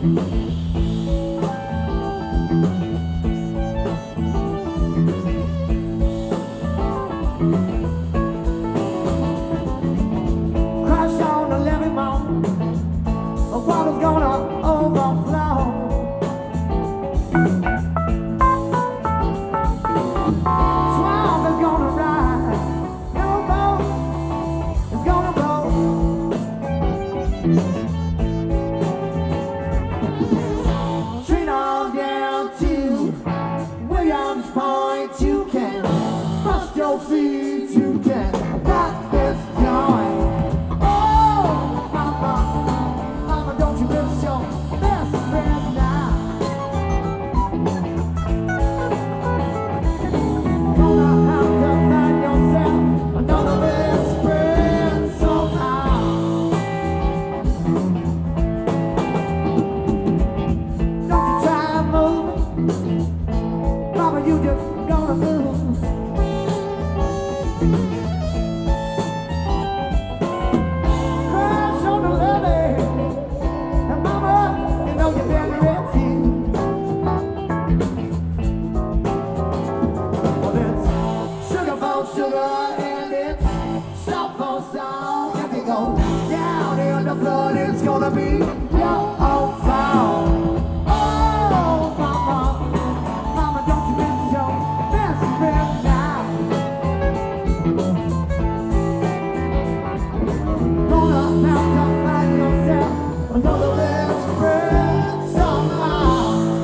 Crash on the levee mountain, the water's gonna overflow. Swamp is gonna rise, your boat is gonna blow. Train on down to Williams Point, you can bust your feet, you can rock this joint. Oh, mama, mama, don't you miss your best friend now. Gonna have to find yourself another best friend somehow. Don't you try moving, mama, you just gonna lose. Crash on the levee, and mama, you know you've been refused. Well, it's sugar for sugar and it's salt for salt. If you go down in the flood, it's gonna be your own fault. Oh, mama, mama, don't you miss your best friend now. Gonna have to find yourself another best friend somehow.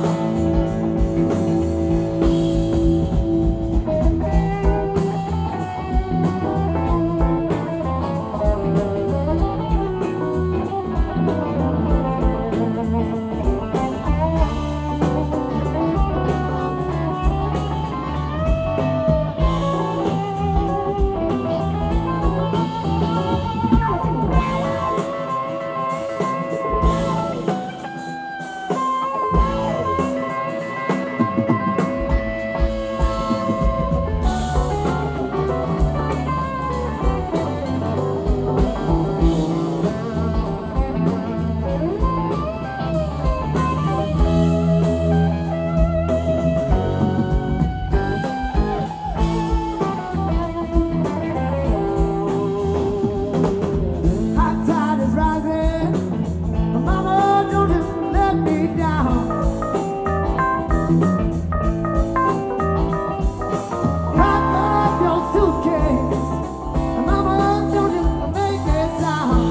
Hot tide is rising, but mama, don't you let me down. Pack up your suitcase, and mama, don't you make me sound.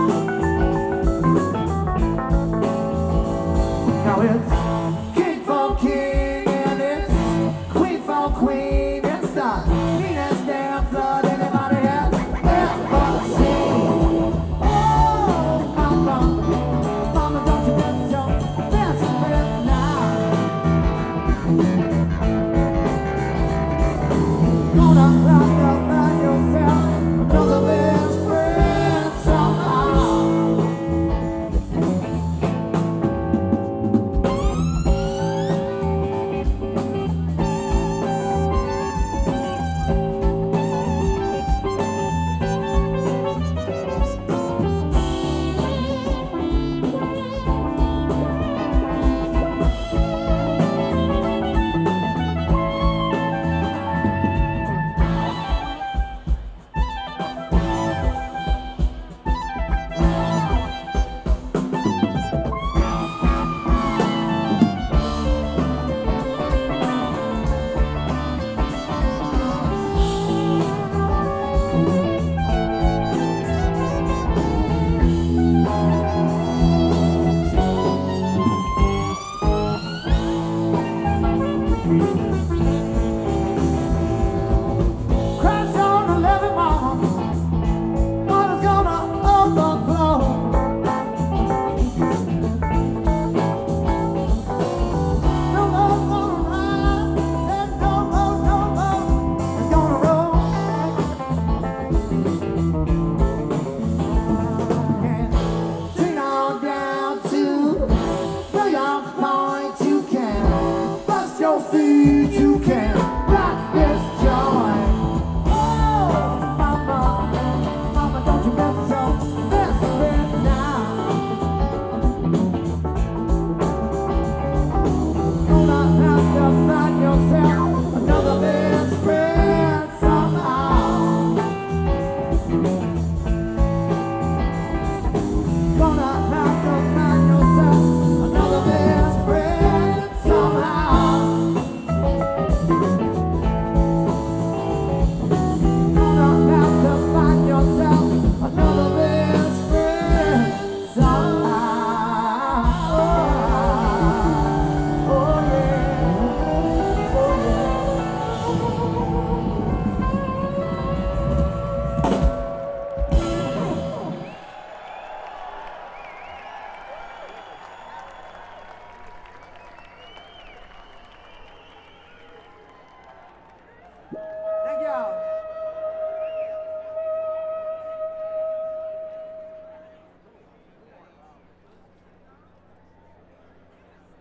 Now it's king for king and it's queen for queen. It's the meanest damn flood anybody has ever seen. Oh, mama, mama, don't you miss your best friend now. Gonna